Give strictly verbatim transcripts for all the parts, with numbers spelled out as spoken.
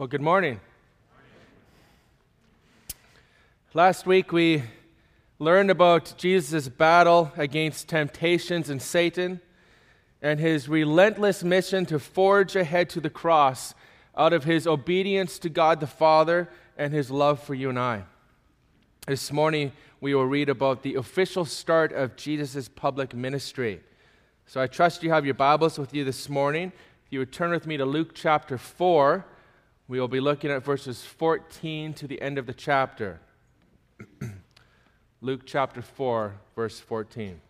Well, good morning. Last week we learned about Jesus' battle against temptations and Satan and his relentless mission to forge ahead to the cross out of his obedience to God the Father and his love for you and I. This morning we will read about the official start of Jesus' public ministry. So I trust you have your Bibles with you this morning. If you would turn with me to Luke chapter four, we will be looking at verses fourteen to the end of the chapter. Luke chapter four, verse fourteen.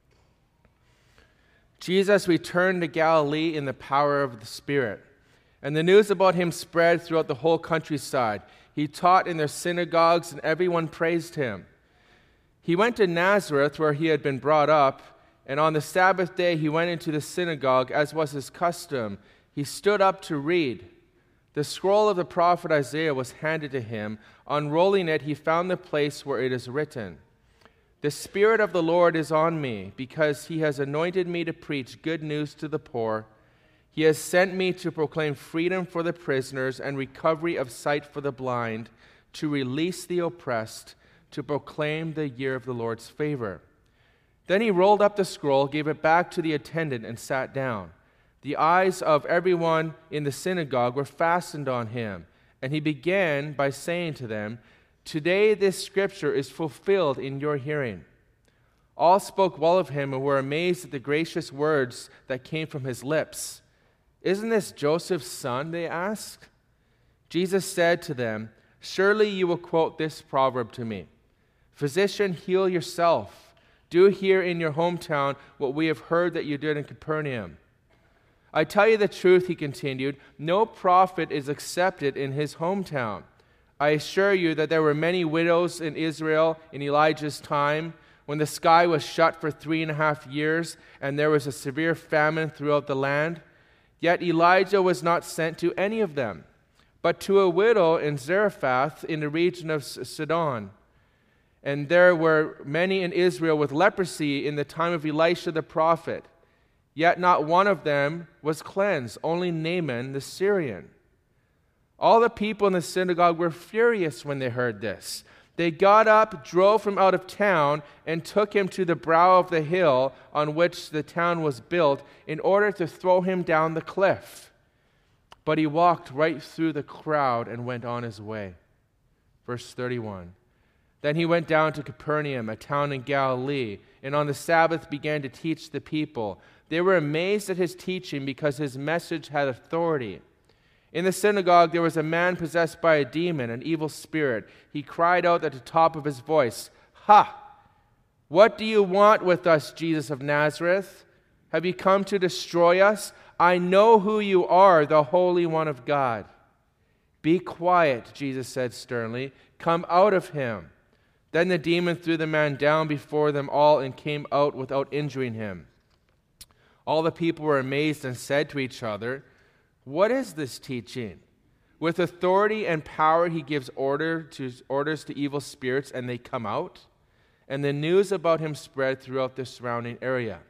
Jesus returned to Galilee in the power of the Spirit, and the news about him spread throughout the whole countryside. He taught in their synagogues, and everyone praised him. He went to Nazareth, where he had been brought up, and on the Sabbath day he went into the synagogue, as was his custom. He stood up to read. The scroll of the prophet Isaiah was handed to him. Unrolling it, he found the place where it is written, "The Spirit of the Lord is on me, because he has anointed me to preach good news to the poor. He has sent me to proclaim freedom for the prisoners and recovery of sight for the blind, to release the oppressed, to proclaim the year of the Lord's favor." Then he rolled up the scroll, gave it back to the attendant, and sat down. The eyes of everyone in the synagogue were fastened on him, and he began by saying to them, "Today this scripture is fulfilled in your hearing." All spoke well of him and were amazed at the gracious words that came from his lips. "Isn't this Joseph's son?" they asked. Jesus said to them, "Surely you will quote this proverb to me, 'Physician, heal yourself. Do here in your hometown what we have heard that you did in Capernaum.' I tell you the truth," he continued, "no prophet is accepted in his hometown. I assure you that there were many widows in Israel in Elijah's time, when the sky was shut for three and a half years, and there was a severe famine throughout the land. Yet Elijah was not sent to any of them, but to a widow in Zarephath in the region of Sidon. And there were many in Israel with leprosy in the time of Elisha the prophet. Yet not one of them was cleansed, only Naaman the Syrian." All the people in the synagogue were furious when they heard this. They got up, drove him out of town, and took him to the brow of the hill on which the town was built, in order to throw him down the cliff. But he walked right through the crowd and went on his way. Verse thirty-one. Then he went down to Capernaum, a town in Galilee, and on the Sabbath began to teach the people. They were amazed at his teaching, because his message had authority. In the synagogue there was a man possessed by a demon, an evil spirit. He cried out at the top of his voice, "Ha! What do you want with us, Jesus of Nazareth? Have you come to destroy us? I know who you are, the Holy One of God." "Be quiet," Jesus said sternly. "Come out of him." Then the demon threw the man down before them all and came out without injuring him. All the people were amazed and said to each other, "What is this teaching? With authority and power he gives order to, orders to evil spirits, and they come out." And the news about him spread throughout the surrounding area.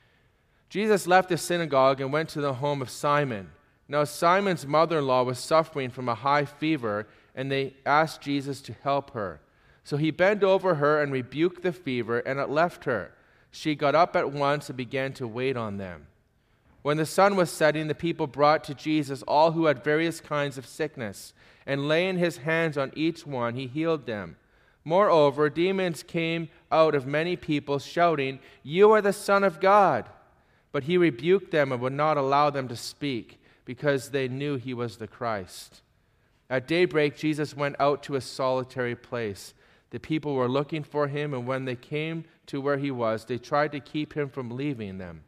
Jesus left the synagogue and went to the home of Simon. Now Simon's mother-in-law was suffering from a high fever, and they asked Jesus to help her. So he bent over her and rebuked the fever, and it left her. She got up at once and began to wait on them. When the sun was setting, the people brought to Jesus all who had various kinds of sickness, and laying his hands on each one, he healed them. Moreover, demons came out of many people, shouting, "You are the Son of God." But he rebuked them and would not allow them to speak, because they knew he was the Christ. At daybreak, Jesus went out to a solitary place. The people were looking for him, and when they came to where he was, they tried to keep him from leaving them.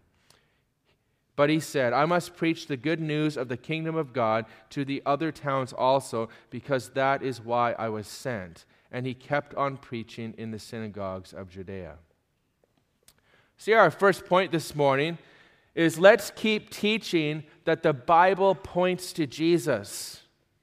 But he said, "I must preach the good news of the kingdom of God to the other towns also, because that is why I was sent." And he kept on preaching in the synagogues of Judea. See, our first point this morning is let's keep teaching that the Bible points to Jesus.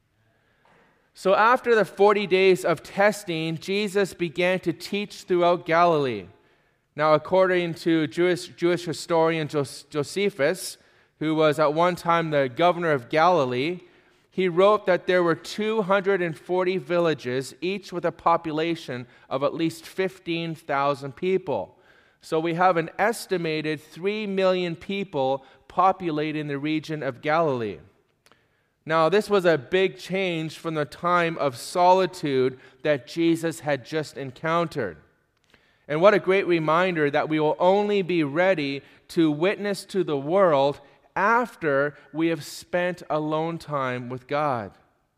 So after the forty days of testing, Jesus began to teach throughout Galilee. Now, according to Jewish, Jewish historian Josephus, who was at one time the governor of Galilee, he wrote that there were two hundred forty villages, each with a population of at least fifteen thousand people. So we have an estimated three million people populating the region of Galilee. Now, this was a big change from the time of solitude that Jesus had just encountered. And what a great reminder that we will only be ready to witness to the world after we have spent alone time with God.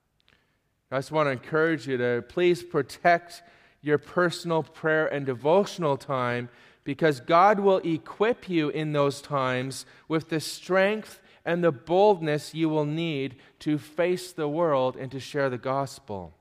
I just want to encourage you to please protect your personal prayer and devotional time, because God will equip you in those times with the strength and the boldness you will need to face the world and to share the gospel.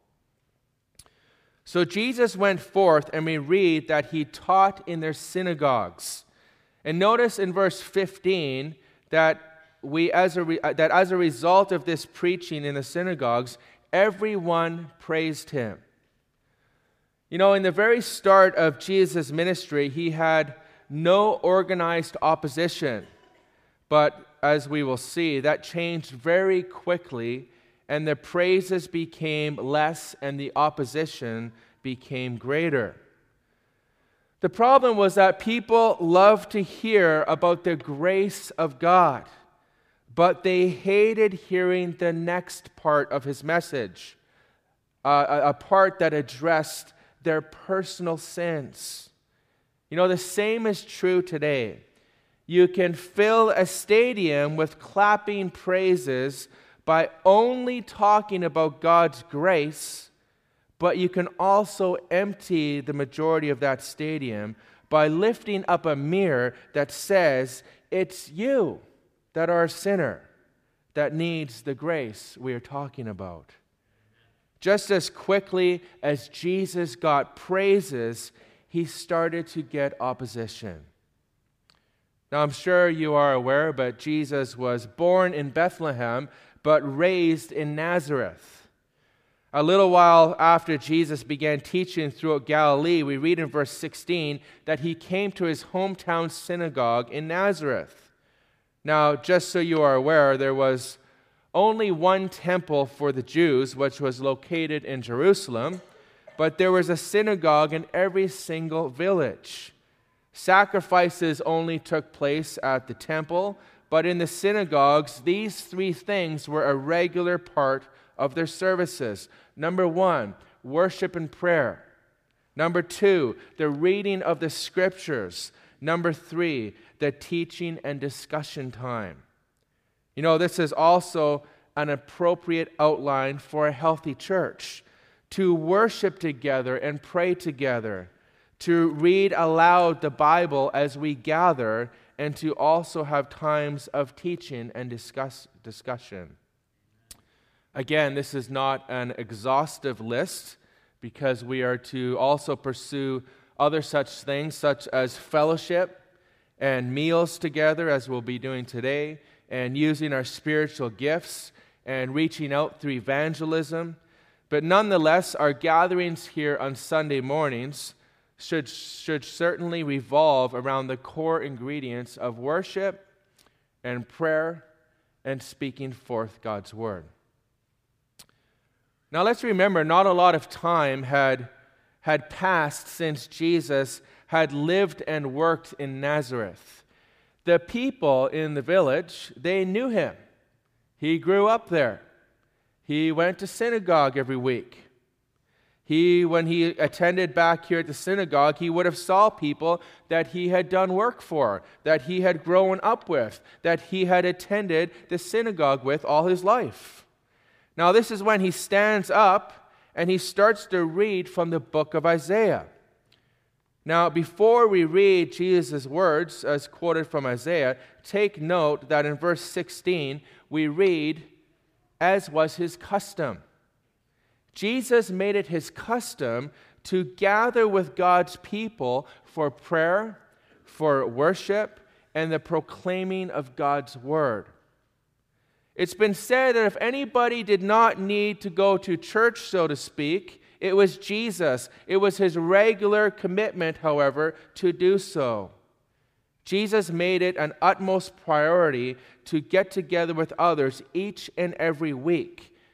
So Jesus went forth, and we read that he taught in their synagogues. And notice in verse fifteen that we, as a re- that as a result of this preaching in the synagogues, everyone praised him. You know, in the very start of Jesus' ministry, he had no organized opposition. But as we will see, that changed very quickly, and the praises became less and the opposition became greater. The problem was that people loved to hear about the grace of God, but they hated hearing the next part of his message, uh, a, a part that addressed their personal sins. You know, the same is true today. You can fill a stadium with clapping praises by only talking about God's grace, but you can also empty the majority of that stadium by lifting up a mirror that says, it's you that are a sinner that needs the grace we are talking about. Just as quickly as Jesus got praises, he started to get opposition. Now, I'm sure you are aware, but Jesus was born in Bethlehem, but raised in Nazareth. A little while after Jesus began teaching throughout Galilee, we read in verse sixteen that he came to his hometown synagogue in Nazareth. Now, just so you are aware, there was only one temple for the Jews, which was located in Jerusalem, but there was a synagogue in every single village. Sacrifices only took place at the temple, but in the synagogues, these three things were a regular part of their services. Number one, worship and prayer. Number two, the reading of the scriptures. Number three, the teaching and discussion time. You know, this is also an appropriate outline for a healthy church. To worship together and pray together. To read aloud the Bible as we gather, and to also have times of teaching and discuss, discussion. Again, this is not an exhaustive list, because we are to also pursue other such things, such as fellowship and meals together, as we'll be doing today, and using our spiritual gifts and reaching out through evangelism. But nonetheless, our gatherings here on Sunday mornings should, should certainly revolve around the core ingredients of worship and prayer and speaking forth God's word. Now let's remember, not a lot of time had, had passed since Jesus had lived and worked in Nazareth. The people in the village, they knew him. He grew up there. He went to synagogue every week. He, when he attended back here at the synagogue, he would have saw people that he had done work for, that he had grown up with, that he had attended the synagogue with all his life. Now, this is when he stands up and he starts to read from the book of Isaiah. Now, before we read Jesus' words as quoted from Isaiah, take note that in verse sixteen, we read, as was his custom. Jesus made it his custom to gather with God's people for prayer, for worship, and the proclaiming of God's word. It's been said that if anybody did not need to go to church, so to speak, it was Jesus. It was his regular commitment, however, to do so. Jesus made it an utmost priority to get together with others each and every week,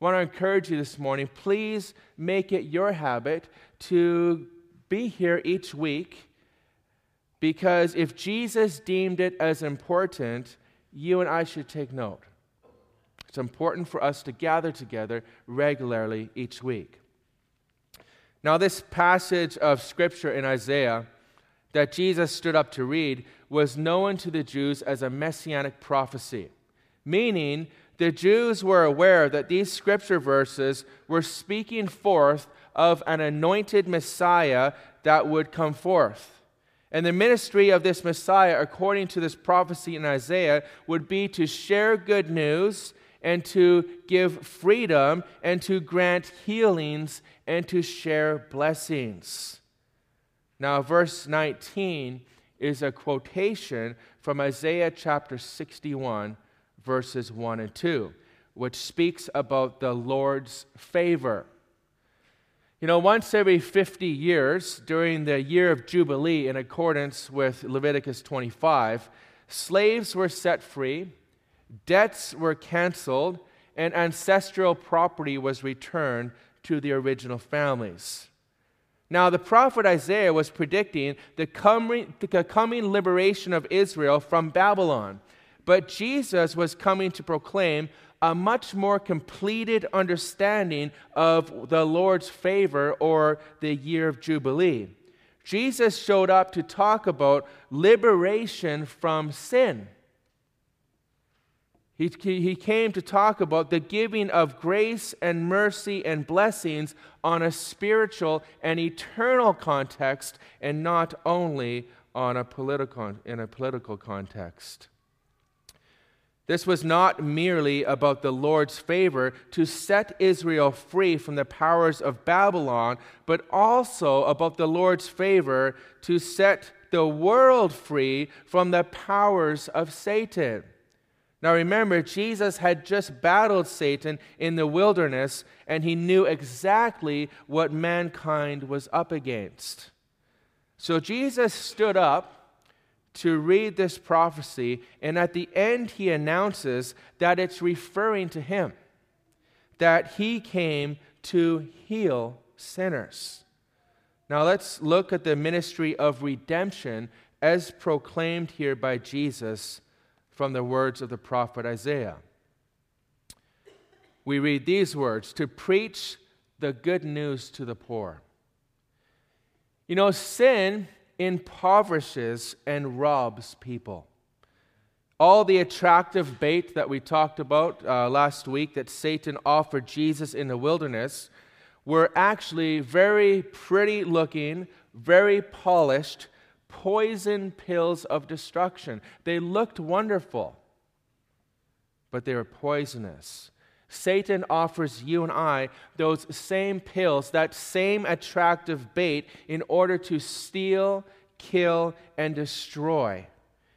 I want to encourage you this morning, please make it your habit to be here each week, because if Jesus deemed it as important, you and I should take note. It's important for us to gather together regularly each week. Now, this passage of Scripture in Isaiah that Jesus stood up to read was known to the Jews as a messianic prophecy, meaning the Jews were aware that these Scripture verses were speaking forth of an anointed Messiah that would come forth. And the ministry of this Messiah, according to this prophecy in Isaiah, would be to share good news and to give freedom and to grant healings and to share blessings. Now, verse nineteen is a quotation from Isaiah chapter sixty-one, verses one and two, which speaks about the Lord's favor. You know, once every fifty years, during the year of Jubilee, in accordance with Leviticus twenty-five, slaves were set free, debts were canceled, and ancestral property was returned to the original families. Now, the prophet Isaiah was predicting the coming, the coming liberation of Israel from Babylon, but Jesus was coming to proclaim a much more completed understanding of the Lord's favor, or the year of Jubilee. Jesus showed up to talk about liberation from sin. He, he came to talk about the giving of grace and mercy and blessings on a spiritual and eternal context, and not only on a political, in a political context. This was not merely about the Lord's favor to set Israel free from the powers of Babylon, but also about the Lord's favor to set the world free from the powers of Satan. Now remember, Jesus had just battled Satan in the wilderness, and he knew exactly what mankind was up against. So Jesus stood up to read this prophecy, and at the end he announces that it's referring to him, that he came to heal sinners. Now let's look at the ministry of redemption as proclaimed here by Jesus from the words of the prophet Isaiah. We read these words: to preach the good news to the poor. You know, sin impoverishes and robs people. All the attractive bait that we talked about uh, last week that Satan offered Jesus in the wilderness were actually very pretty looking, very polished, poison pills of destruction. They looked wonderful, but they were poisonous. Satan offers you and I those same pills, that same attractive bait, in order to steal, kill, and destroy.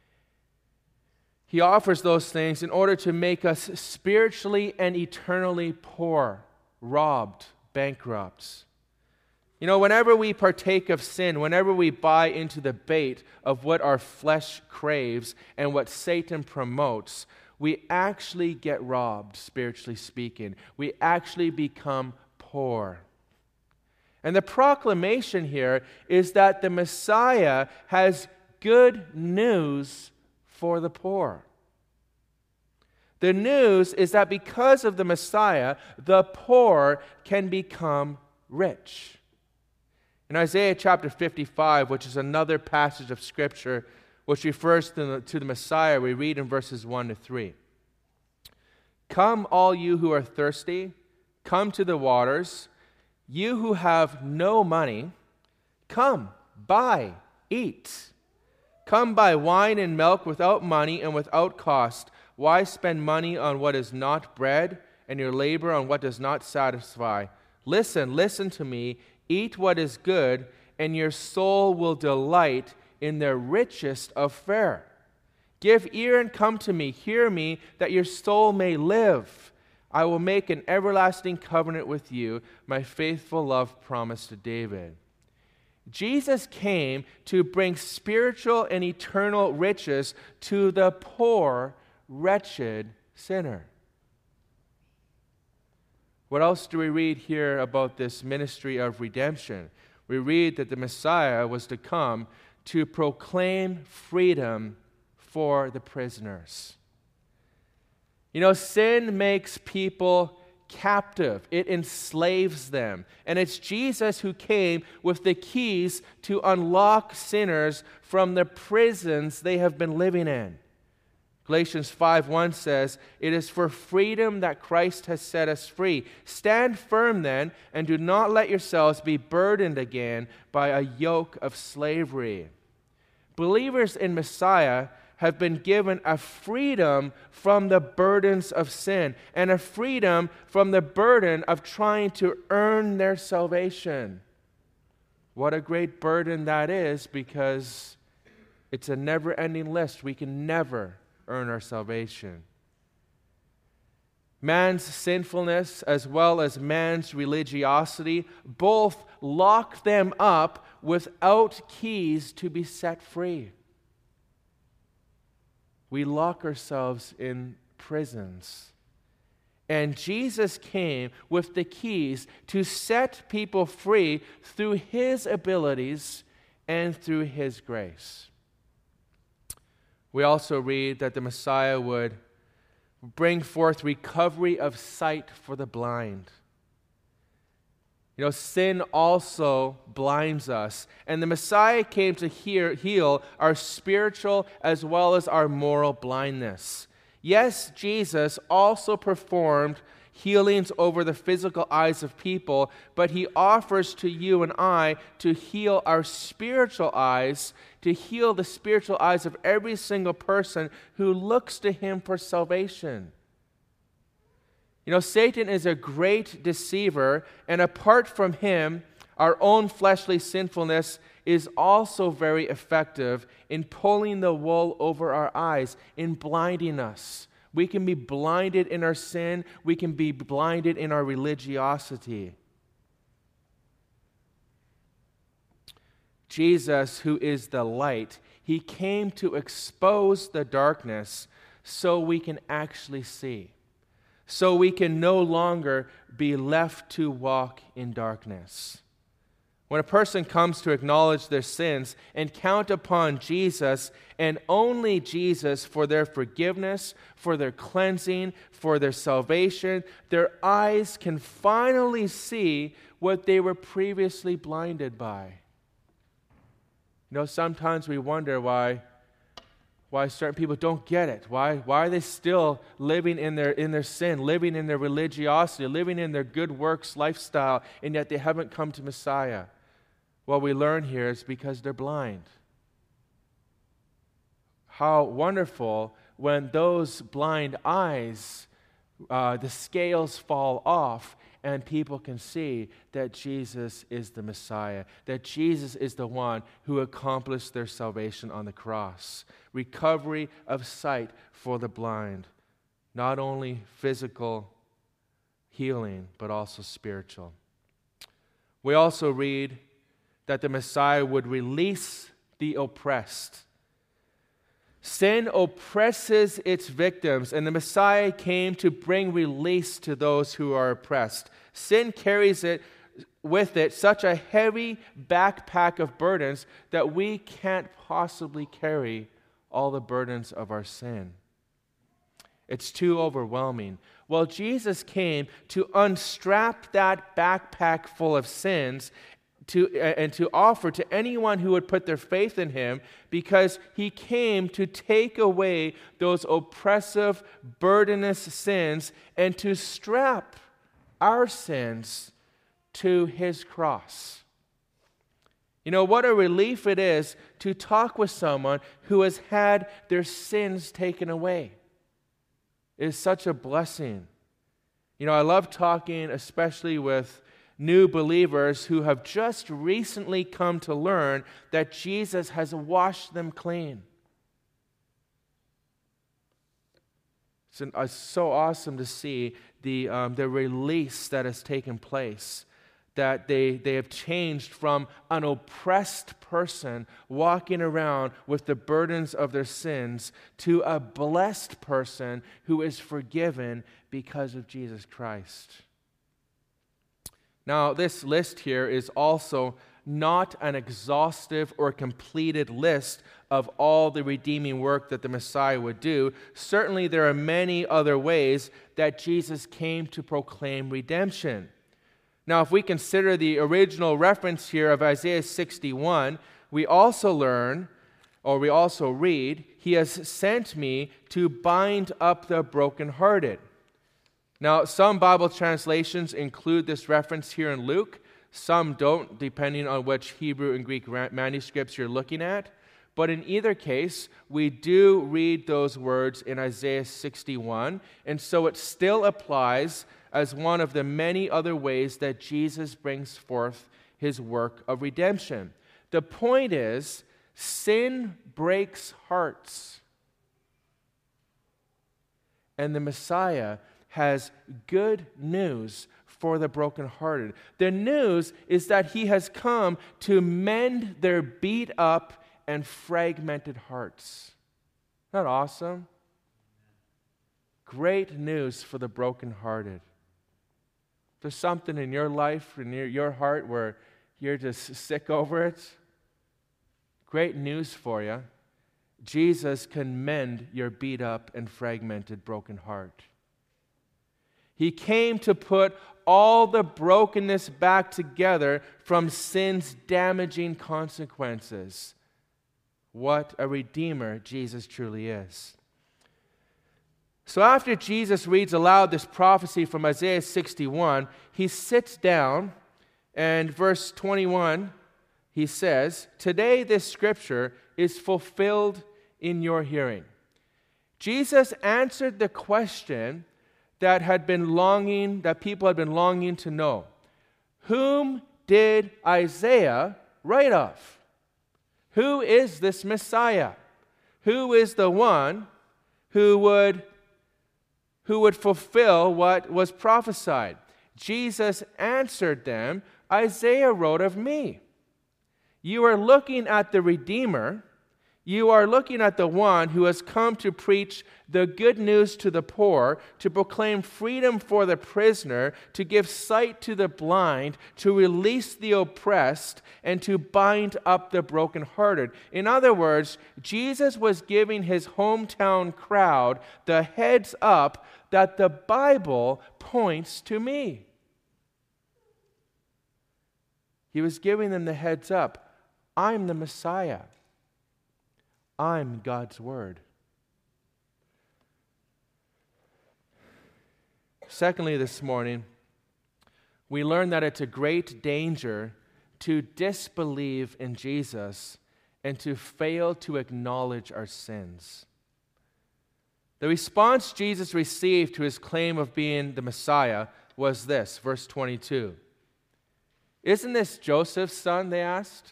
He offers those things in order to make us spiritually and eternally poor, robbed, bankrupt. You know, whenever we partake of sin, whenever we buy into the bait of what our flesh craves and what Satan promotes, we actually get robbed, spiritually speaking. We actually become poor. And the proclamation here is that the Messiah has good news for the poor. The news is that because of the Messiah, the poor can become rich. In Isaiah chapter fifty-five, which is another passage of Scripture which refers to the, to the Messiah, we read in verses one to three. Come, all you who are thirsty, come to the waters. You who have no money, come, buy, eat. Come buy wine and milk without money and without cost. Why spend money on what is not bread, and your labor on what does not satisfy? Listen, listen to me. Eat what is good, and your soul will delight in the richest of fare. Give ear and come to me. Hear me, that your soul may live. I will make an everlasting covenant with you, my faithful love promised to David. Jesus came to bring spiritual and eternal riches to the poor, wretched sinner. What else do we read here about this ministry of redemption? We read that the Messiah was to come to proclaim freedom for the prisoners. You know, sin makes people captive. It enslaves them. And it's Jesus who came with the keys to unlock sinners from the prisons they have been living in. Galatians five one says, "It is for freedom that Christ has set us free. Stand firm then, and do not let yourselves be burdened again by a yoke of slavery." Believers in Messiah have been given a freedom from the burdens of sin and a freedom from the burden of trying to earn their salvation. What a great burden that is, because it's a never-ending list. We can never earn our salvation. Man's sinfulness as well as man's religiosity both lock them up without keys to be set free. We lock ourselves in prisons. And Jesus came with the keys to set people free through His abilities and through His grace. We also read that the Messiah would bring forth recovery of sight for the blind. You know, sin also blinds us, and the Messiah came to hear, heal our spiritual as well as our moral blindness. Yes, Jesus also performed healings over the physical eyes of people, but He offers to you and I to heal our spiritual eyes, to heal the spiritual eyes of every single person who looks to Him for salvation. You know, Satan is a great deceiver, and apart from him, our own fleshly sinfulness is also very effective in pulling the wool over our eyes, in blinding us. We can be blinded in our sin. We can be blinded in our religiosity. Jesus, who is the light, He came to expose the darkness so we can actually see. So we can no longer be left to walk in darkness. When a person comes to acknowledge their sins and count upon Jesus and only Jesus for their forgiveness, for their cleansing, for their salvation, their eyes can finally see what they were previously blinded by. You know, sometimes we wonder why Why certain people don't get it. Why, why are they still living in their, in their sin, living in their religiosity, living in their good works lifestyle, and yet they haven't come to Messiah? What we learn here is because they're blind. How wonderful when those blind eyes, uh, the scales fall off, and people can see that Jesus is the Messiah, that Jesus is the one who accomplished their salvation on the cross. Recovery of sight for the blind. Not only physical healing, but also spiritual. We also read that the Messiah would release the oppressed. Sin oppresses its victims, and the Messiah came to bring release to those who are oppressed. Sin carries it with it such a heavy backpack of burdens that we can't possibly carry all the burdens of our sin. It's too overwhelming. Well, Jesus came to unstrap that backpack full of sins To, and to offer to anyone who would put their faith in Him, because He came to take away those oppressive, burdenous sins and to strap our sins to His cross. You know, what a relief it is to talk with someone who has had their sins taken away. It is such a blessing. You know, I love talking especially with new believers who have just recently come to learn that Jesus has washed them clean. It's, an, it's so awesome to see the, um, the release that has taken place, that they, they have changed from an oppressed person walking around with the burdens of their sins to a blessed person who is forgiven because of Jesus Christ. Now, this list here is also not an exhaustive or completed list of all the redeeming work that the Messiah would do. Certainly, there are many other ways that Jesus came to proclaim redemption. Now, if we consider the original reference here of Isaiah sixty-one, we also learn, or we also read, "He has sent me to bind up the brokenhearted." Now, some Bible translations include this reference here in Luke. Some don't, depending on which Hebrew and Greek manuscripts you're looking at. But in either case, we do read those words in Isaiah sixty-one, and so it still applies as one of the many other ways that Jesus brings forth his work of redemption. The point is, sin breaks hearts, and the Messiah has good news for the brokenhearted. The news is that he has come to mend their beat up and fragmented hearts. Isn't that awesome? Great news for the brokenhearted. If there's something in your life, in your, your heart, where you're just sick over it, great news for you. Jesus can mend your beat up and fragmented broken heart. He came to put all the brokenness back together from sin's damaging consequences. What a Redeemer Jesus truly is. So after Jesus reads aloud this prophecy from Isaiah sixty-one, he sits down, and verse twenty-one, he says, "Today this scripture is fulfilled in your hearing." Jesus answered the question that had been longing, that people had been longing to know. Whom did Isaiah write of? Who is this Messiah? Who is the one who would, who would fulfill what was prophesied? Jesus answered them, "Isaiah wrote of me." You are looking at the Redeemer. You are looking at the one who has come to preach the good news to the poor, to proclaim freedom for the prisoner, to give sight to the blind, to release the oppressed, and to bind up the brokenhearted. In other words, Jesus was giving his hometown crowd the heads up that the Bible points to me. He was giving them the heads up. I'm the Messiah. I'm God's Word. Secondly, this morning, we learn that it's a great danger to disbelieve in Jesus and to fail to acknowledge our sins. The response Jesus received to his claim of being the Messiah was this, verse twenty-two. "Isn't this Joseph's son?" they asked.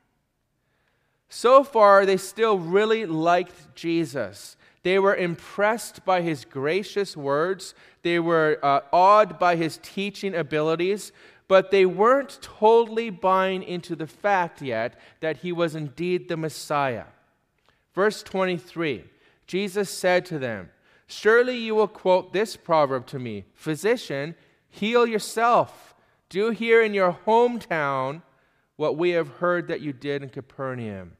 So far, they still really liked Jesus. They were impressed by his gracious words. They were uh, awed by his teaching abilities, but they weren't totally buying into the fact yet that he was indeed the Messiah. Verse twenty-three, Jesus said to them, "Surely you will quote this proverb to me, 'Physician, heal yourself. Do here in your hometown what we have heard that you did in Capernaum.'"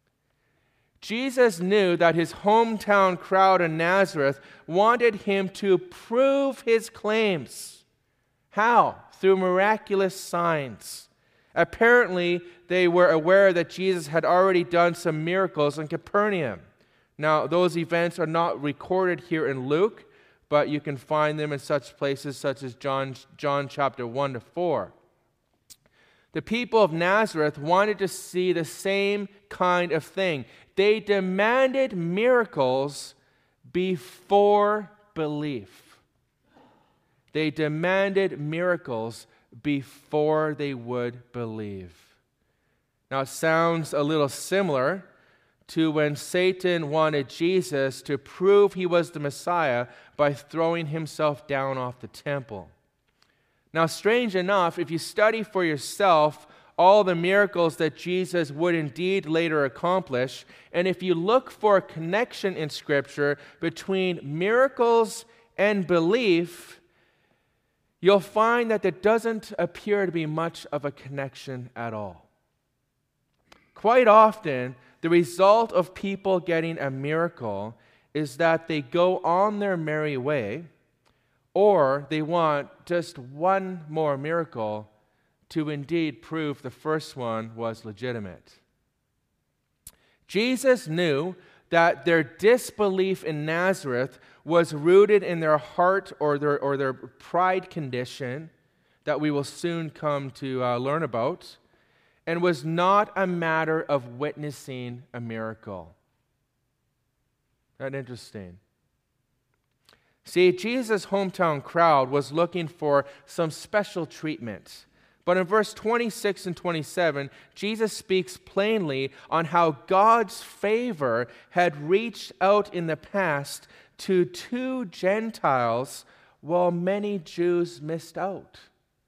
Jesus knew that his hometown crowd in Nazareth wanted him to prove his claims. How? Through miraculous signs. Apparently, they were aware that Jesus had already done some miracles in Capernaum. Now, those events are not recorded here in Luke, but you can find them in such places such as John, John chapter one to four. The people of Nazareth wanted to see the same kind of thing. They demanded miracles before belief. They demanded miracles before they would believe. Now, it sounds a little similar to when Satan wanted Jesus to prove he was the Messiah by throwing himself down off the temple. Now, strange enough, if you study for yourself all the miracles that Jesus would indeed later accomplish, and if you look for a connection in Scripture between miracles and belief, you'll find that there doesn't appear to be much of a connection at all. Quite often, the result of people getting a miracle is that they go on their merry way, or they want just one more miracle to indeed prove the first one was legitimate. Jesus knew that their disbelief in Nazareth was rooted in their heart or their, or their pride condition that we will soon come to uh, learn about, and was not a matter of witnessing a miracle. Isn't that interesting? See, Jesus' hometown crowd was looking for some special treatment. But in verse twenty-six and twenty-seven, Jesus speaks plainly on how God's favor had reached out in the past to two Gentiles while many Jews missed out.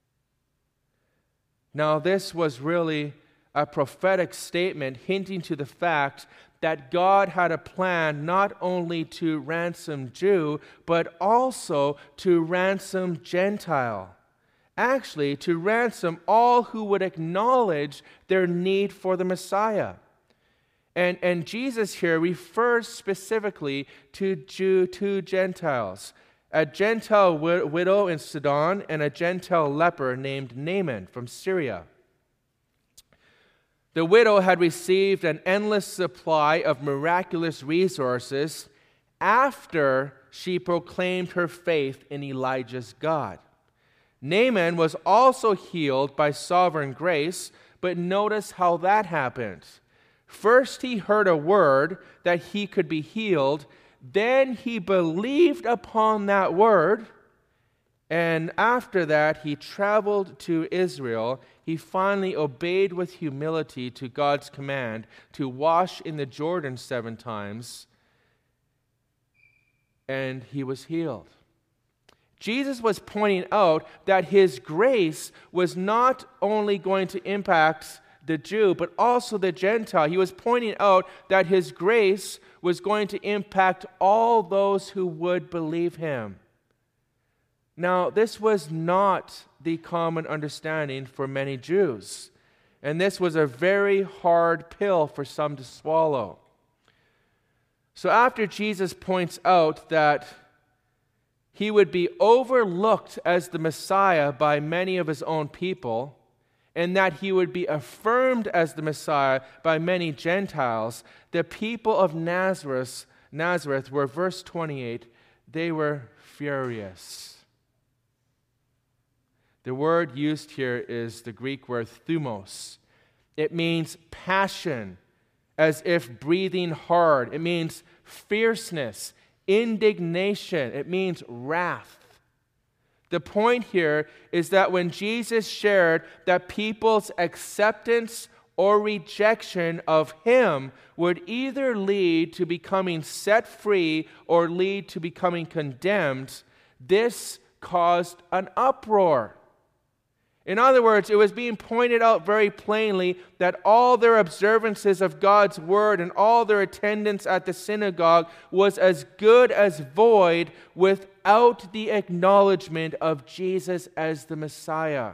Now, this was really a prophetic statement hinting to the fact that God had a plan not only to ransom Jew, but also to ransom Gentile. Actually, to ransom all who would acknowledge their need for the Messiah. And, and Jesus here refers specifically to Jew, two Gentiles, a Gentile wi- widow in Sidon and a Gentile leper named Naaman from Syria. The widow had received an endless supply of miraculous resources after she proclaimed her faith in Elijah's God. Naaman was also healed by sovereign grace, but notice how that happened. First, he heard a word that he could be healed. Then he believed upon that word. And after that, he traveled to Israel. He finally obeyed with humility to God's command to wash in the Jordan seven times. And he was healed. Jesus was pointing out that his grace was not only going to impact the Jew, but also the Gentile. He was pointing out that his grace was going to impact all those who would believe him. Now, this was not the common understanding for many Jews, and this was a very hard pill for some to swallow. So after Jesus points out that he would be overlooked as the Messiah by many of his own people, and that he would be affirmed as the Messiah by many Gentiles, the people of Nazareth, Nazareth were, verse twenty-eight, they were furious. The word used here is the Greek word thumos. It means passion, as if breathing hard. It means fierceness, indignation. It means wrath. The point here is that when Jesus shared that people's acceptance or rejection of him would either lead to becoming set free or lead to becoming condemned, this caused an uproar. In other words, it was being pointed out very plainly that all their observances of God's word and all their attendance at the synagogue was as good as void without the acknowledgement of Jesus as the Messiah.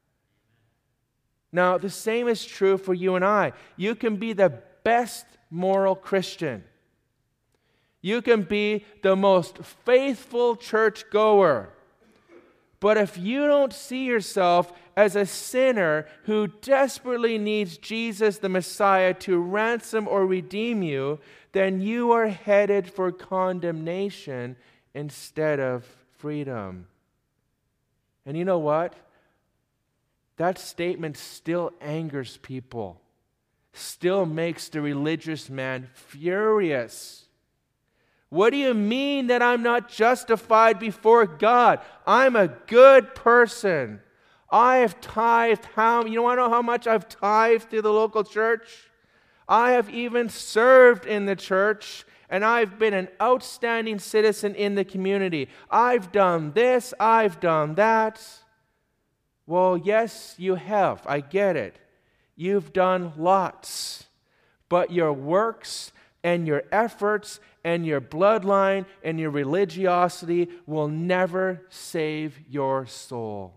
Now, the same is true for you and I. You can be the best moral Christian. You can be the most faithful churchgoer. But if you don't see yourself as a sinner who desperately needs Jesus the Messiah to ransom or redeem you, then you are headed for condemnation instead of freedom. And you know what? That statement still angers people, still makes the religious man furious. What do you mean that I'm not justified before God? I'm a good person. I have tithed how, you want to know how much I've tithed to the local church? I have even served in the church, and I've been an outstanding citizen in the community. I've done this, I've done that. Well, yes, you have. I get it. You've done lots. But your works and your efforts and your bloodline and your religiosity will never save your soul.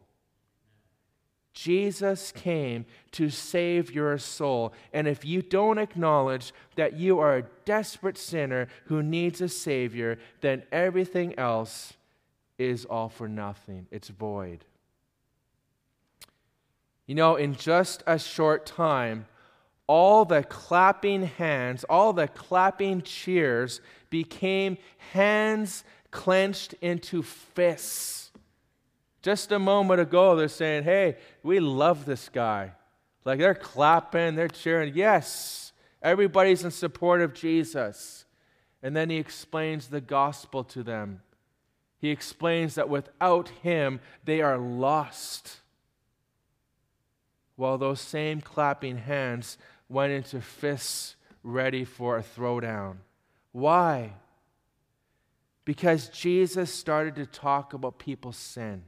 Jesus came to save your soul. And if you don't acknowledge that you are a desperate sinner who needs a Savior, then everything else is all for nothing. It's void. You know, in just a short time, all the clapping hands, all the clapping cheers became hands clenched into fists. Just a moment ago, they're saying, hey, we love this guy. Like, they're clapping, they're cheering. Yes, everybody's in support of Jesus. And then he explains the gospel to them. He explains that without him, they are lost. While those same clapping hands went into fists ready for a throwdown. Why? Because Jesus started to talk about people's sin.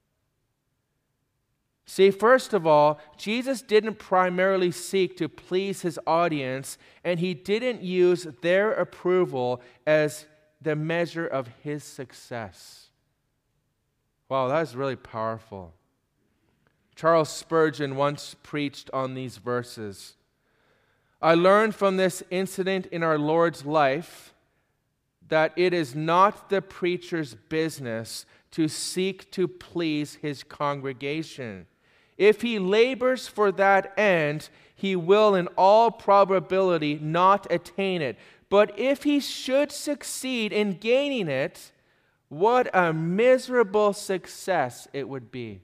See, first of all, Jesus didn't primarily seek to please his audience, and he didn't use their approval as the measure of his success. Wow, that's really powerful. Charles Spurgeon once preached on these verses. I learned from this incident in our Lord's life that it is not the preacher's business to seek to please his congregation. If he labors for that end, he will in all probability not attain it. But if he should succeed in gaining it, what a miserable success it would be.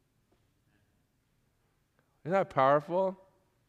Isn't that powerful?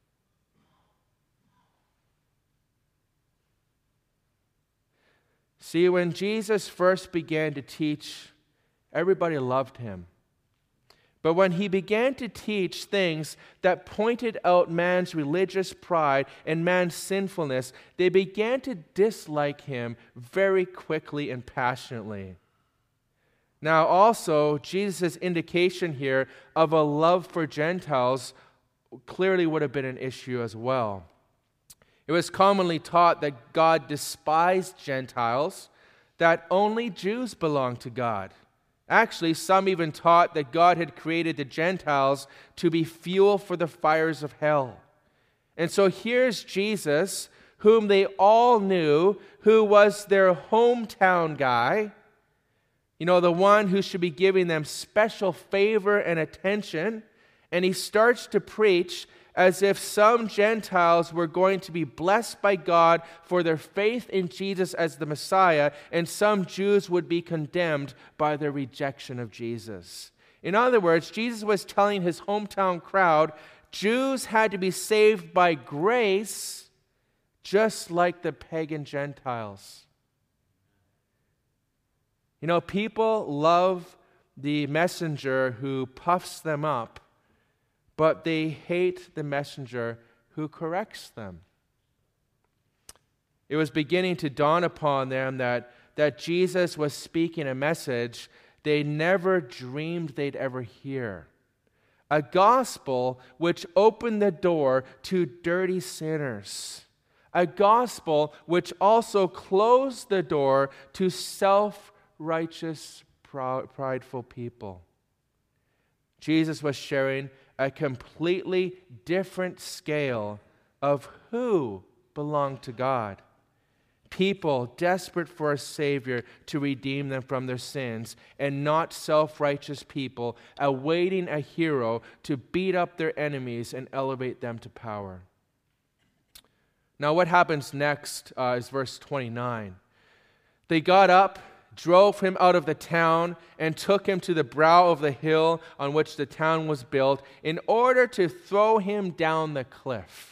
See, when Jesus first began to teach, everybody loved him. But when he began to teach things that pointed out man's religious pride and man's sinfulness, they began to dislike him very quickly and passionately. Now, also, Jesus' indication here of a love for Gentiles clearly would have been an issue as well. It was commonly taught that God despised Gentiles, that only Jews belonged to God. Actually, some even taught that God had created the Gentiles to be fuel for the fires of hell. And so here's Jesus, whom they all knew, who was their hometown guy, you know, the one who should be giving them special favor and attention. And he starts to preach as if some Gentiles were going to be blessed by God for their faith in Jesus as the Messiah, and some Jews would be condemned by their rejection of Jesus. In other words, Jesus was telling his hometown crowd, Jews had to be saved by grace, just like the pagan Gentiles. You know, people love the messenger who puffs them up, but they hate the messenger who corrects them. It was beginning to dawn upon them that, that Jesus was speaking a message they never dreamed they'd ever hear. A gospel which opened the door to dirty sinners. A gospel which also closed the door to self-righteous, prideful people. Jesus was sharing a completely different scale of who belonged to God. People desperate for a Savior to redeem them from their sins, and not self-righteous people awaiting a hero to beat up their enemies and elevate them to power. Now what happens next uh, is verse twenty-nine. They got up, drove him out of the town, and took him to the brow of the hill on which the town was built, in order to throw him down the cliff.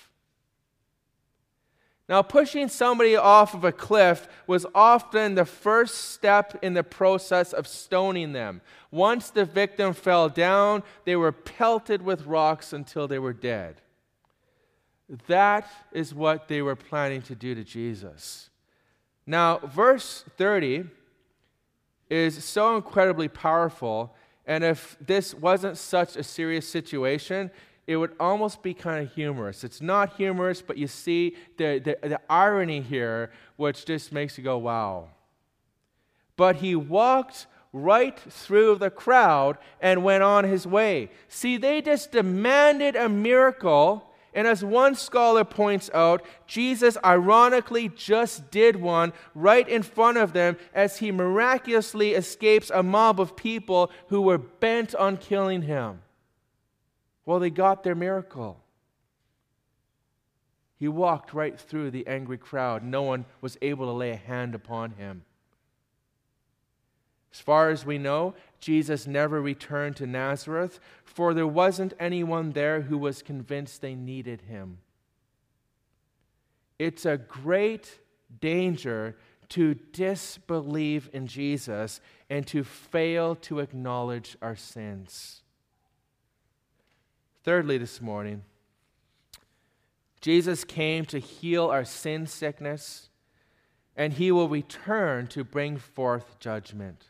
Now, pushing somebody off of a cliff was often the first step in the process of stoning them. Once the victim fell down, they were pelted with rocks until they were dead. That is what they were planning to do to Jesus. Now, verse thirty is so incredibly powerful, and if this wasn't such a serious situation, it would almost be kind of humorous. It's not humorous, but you see the, the, the irony here, which just makes you go, wow. But he walked right through the crowd and went on his way. See, they just demanded a miracle, and as one scholar points out, Jesus ironically just did one right in front of them as he miraculously escapes a mob of people who were bent on killing him. Well, they got their miracle. He walked right through the angry crowd. No one was able to lay a hand upon him. As far as we know, Jesus never returned to Nazareth, for there wasn't anyone there who was convinced they needed him. It's a great danger to disbelieve in Jesus and to fail to acknowledge our sins. Thirdly, this morning, Jesus came to heal our sin sickness, and he will return to bring forth judgment.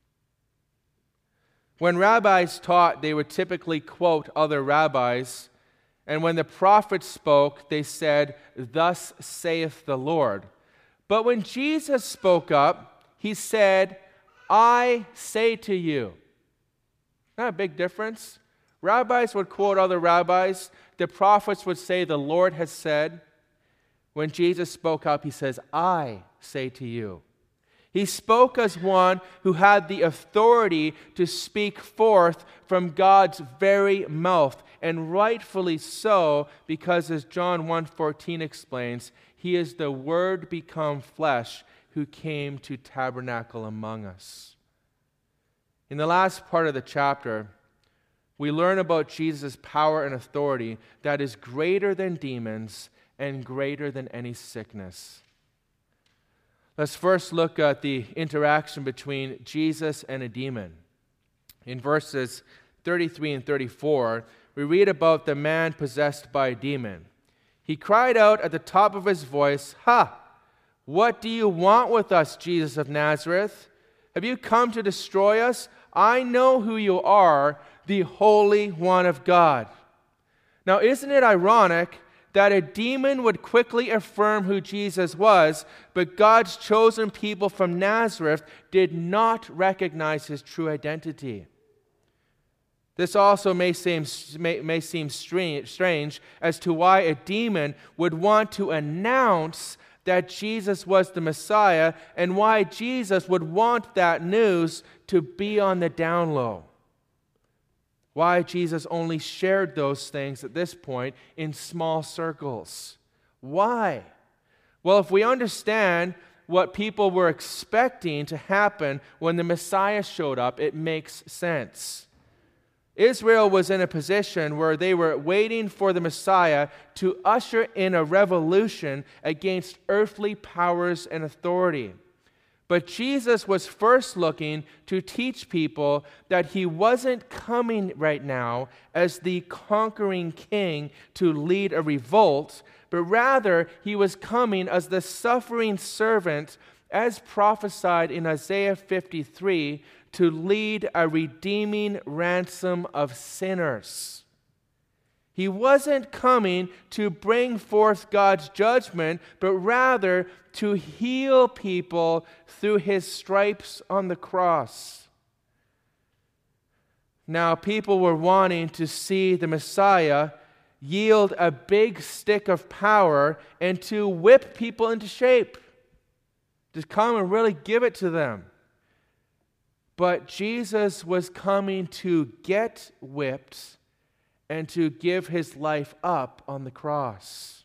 When rabbis taught, they would typically quote other rabbis, and when the prophets spoke, they said, "Thus saith the Lord." But when Jesus spoke up, he said, "I say to you." Not a big difference. Rabbis would quote other rabbis. The prophets would say, "The Lord has said." When Jesus spoke up, he says, "I say to you." He spoke as one who had the authority to speak forth from God's very mouth, and rightfully so, because as John one fourteen explains, he is the Word become flesh who came to tabernacle among us. In the last part of the chapter, we learn about Jesus' power and authority that is greater than demons and greater than any sickness. Let's first look at the interaction between Jesus and a demon. In verses thirty-three and thirty-four, we read about the man possessed by a demon. He cried out at the top of his voice, "Ha! What do you want with us, Jesus of Nazareth? Have you come to destroy us? I know who you are, the Holy One of God." Now, isn't it ironic that a demon would quickly affirm who Jesus was, but God's chosen people from Nazareth did not recognize his true identity? This also may seem, may, may seem strange, strange as to why a demon would want to announce that Jesus was the Messiah, and why Jesus would want that news to be on the down low. Why Jesus only shared those things at this point in small circles. Why? Well, if we understand what people were expecting to happen when the Messiah showed up, it makes sense. Israel was in a position where they were waiting for the Messiah to usher in a revolution against earthly powers and authority. But Jesus was first looking to teach people that he wasn't coming right now as the conquering king to lead a revolt, but rather he was coming as the suffering servant, as prophesied in Isaiah fifty-three, to lead a redeeming ransom of sinners. He wasn't coming to bring forth God's judgment, but rather to heal people through his stripes on the cross. Now, people were wanting to see the Messiah yield a big stick of power and to whip people into shape. To come and really give it to them. But Jesus was coming to get whipped and to give his life up on the cross.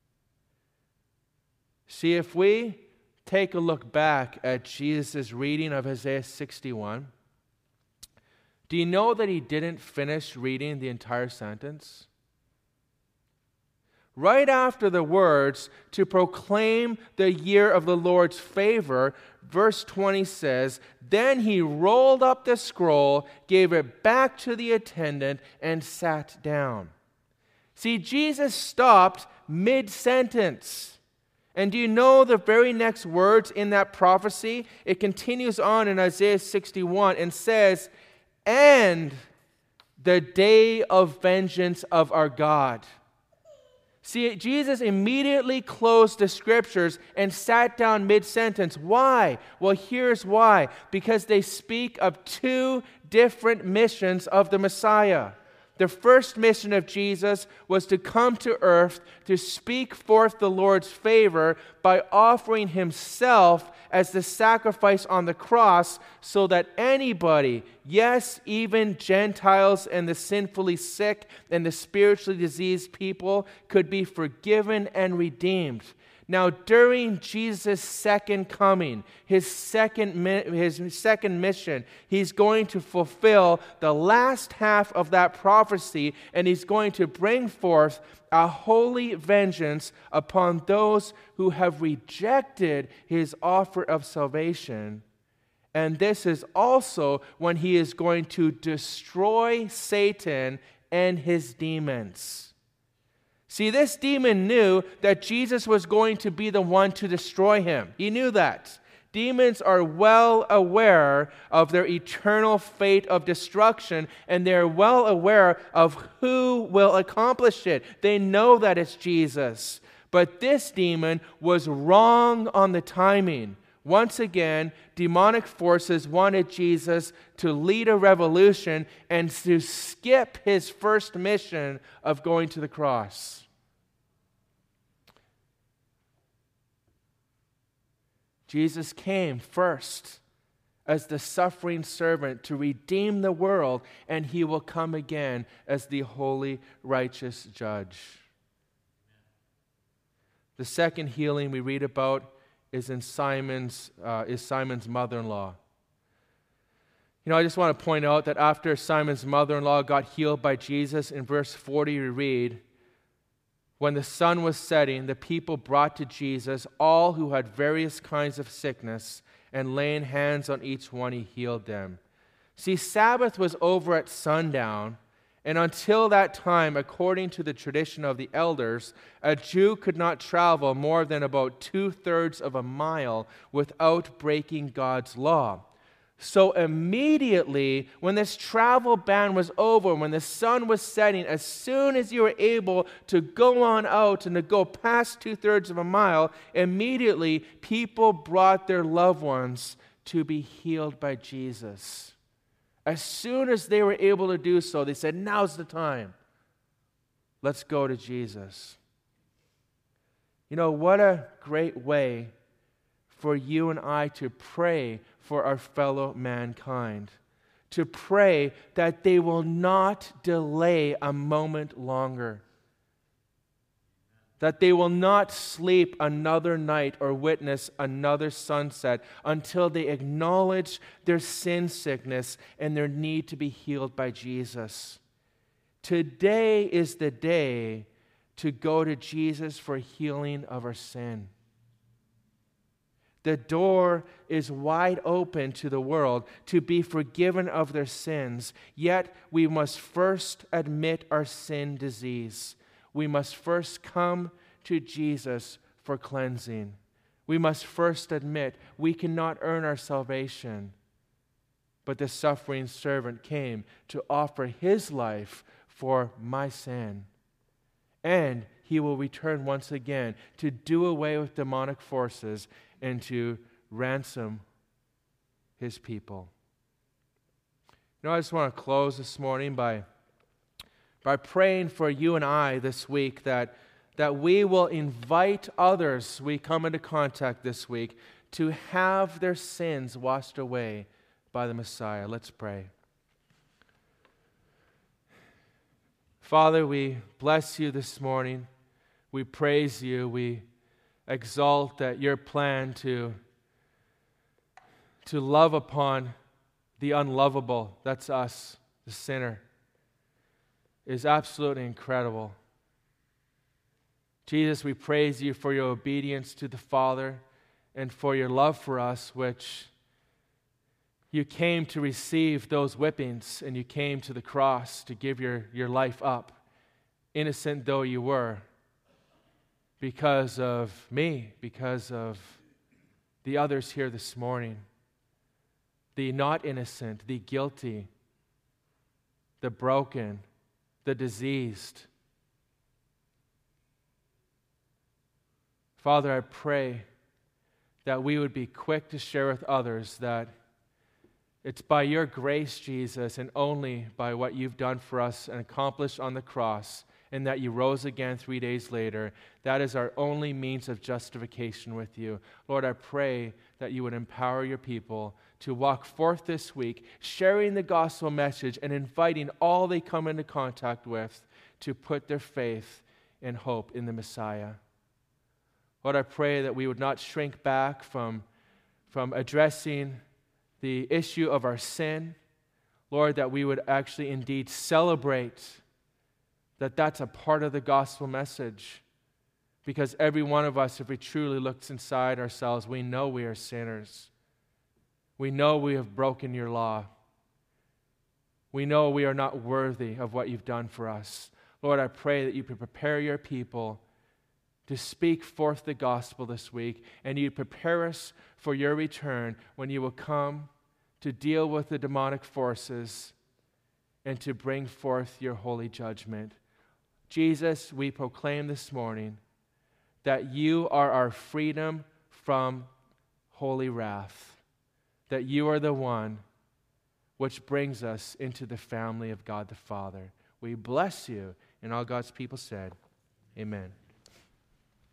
See, if we take a look back at Jesus' reading of Isaiah sixty-one, do you know that he didn't finish reading the entire sentence? Right after the words, "to proclaim the year of the Lord's favor," verse twenty says, "Then he rolled up the scroll, gave it back to the attendant, and sat down." See, Jesus stopped mid-sentence. And do you know the very next words in that prophecy? It continues on in Isaiah sixty-one and says, "And the day of vengeance of our God. See, Jesus immediately closed the scriptures and sat down mid-sentence. Why? Well, here's why. Because they speak of two different missions of the Messiah. The first mission of Jesus was to come to earth to speak forth the Lord's favor by offering himself as the sacrifice on the cross so that anybody, yes, even Gentiles and the sinfully sick and the spiritually diseased people, could be forgiven and redeemed. Now, during Jesus' second coming, his second, his second mission, he's going to fulfill the last half of that prophecy, and he's going to bring forth a holy vengeance upon those who have rejected his offer of salvation. And this is also when he is going to destroy Satan and his demons. See, this demon knew that Jesus was going to be the one to destroy him. He knew that. Demons are well aware of their eternal fate of destruction, and they're well aware of who will accomplish it. They know that it's Jesus. But this demon was wrong on the timing. Once again, demonic forces wanted Jesus to lead a revolution and to skip his first mission of going to the cross. Jesus came first as the suffering servant to redeem the world, and he will come again as the holy, righteous judge. The second healing we read about is in Simon's uh, is Simon's mother-in-law. You know, I just want to point out that after Simon's mother-in-law got healed by Jesus, in verse forty we read, when the sun was setting, the people brought to Jesus all who had various kinds of sickness, and laying hands on each one, he healed them. See, Sabbath was over at sundown, and until that time, according to the tradition of the elders, a Jew could not travel more than about two-thirds of a mile without breaking God's law. So immediately, when this travel ban was over, when the sun was setting, as soon as you were able to go on out and to go past two-thirds of a mile, immediately people brought their loved ones to be healed by Jesus. As soon as they were able to do so, they said, now's the time. Let's go to Jesus. You know, what a great way for you and I to pray for our fellow mankind, to pray that they will not delay a moment longer, that they will not sleep another night or witness another sunset until they acknowledge their sin sickness and their need to be healed by Jesus. Today is the day to go to Jesus for healing of our sin. The door is wide open to the world to be forgiven of their sins, yet we must first admit our sin disease. We must first come to Jesus for cleansing. We must first admit we cannot earn our salvation, but the suffering servant came to offer his life for my sin. And he will return once again to do away with demonic forces and to ransom his people. You know, I just want to close this morning by, by praying for you and I this week that, that we will invite others we come into contact this week to have their sins washed away by the Messiah. Let's pray. Father, we bless you this morning. We praise you. We exalt that your plan to, to love upon the unlovable, that's us, the sinner, is absolutely incredible. Jesus, we praise you for your obedience to the Father and for your love for us, which you came to receive those whippings and you came to the cross to give your, your life up, innocent though you were, because of me, because of the others here this morning, the not innocent, the guilty, the broken, the diseased. Father, I pray that we would be quick to share with others that it's by your grace, Jesus, and only by what you've done for us and accomplished on the cross, and that you rose again three days later. That is our only means of justification with you. Lord, I pray that you would empower your people to walk forth this week, sharing the gospel message and inviting all they come into contact with to put their faith and hope in the Messiah. Lord, I pray that we would not shrink back from, from addressing the issue of our sin. Lord, that we would actually indeed celebrate that that's a part of the gospel message. Because every one of us, if we truly look inside ourselves, we know we are sinners. We know we have broken your law. We know we are not worthy of what you've done for us. Lord, I pray that you prepare your people to speak forth the gospel this week, and you prepare us for your return when you will come to deal with the demonic forces and to bring forth your holy judgment. Jesus, we proclaim this morning that you are our freedom from holy wrath, that you are the one which brings us into the family of God the Father. We bless you, and all God's people said, amen.